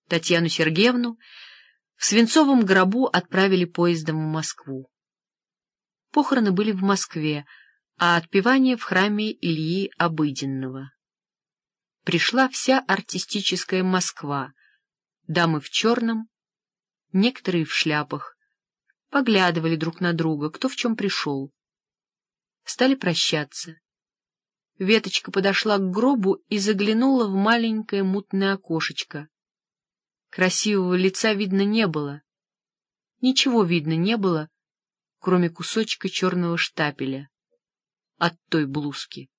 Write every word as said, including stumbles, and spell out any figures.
Татьяну Сергеевну в свинцовом гробу отправили поездом в Москву. Похороны были в Москве, а отпевание в храме Ильи Обыденного. Пришла вся артистическая Москва, дамы в черном, некоторые в шляпах, поглядывали друг на друга, кто в чем пришел. Стали прощаться. Веточка подошла к гробу и заглянула в маленькое мутное окошечко. Красивого лица видно не было. Ничего видно не было, кроме кусочка черного штапеля от той блузки.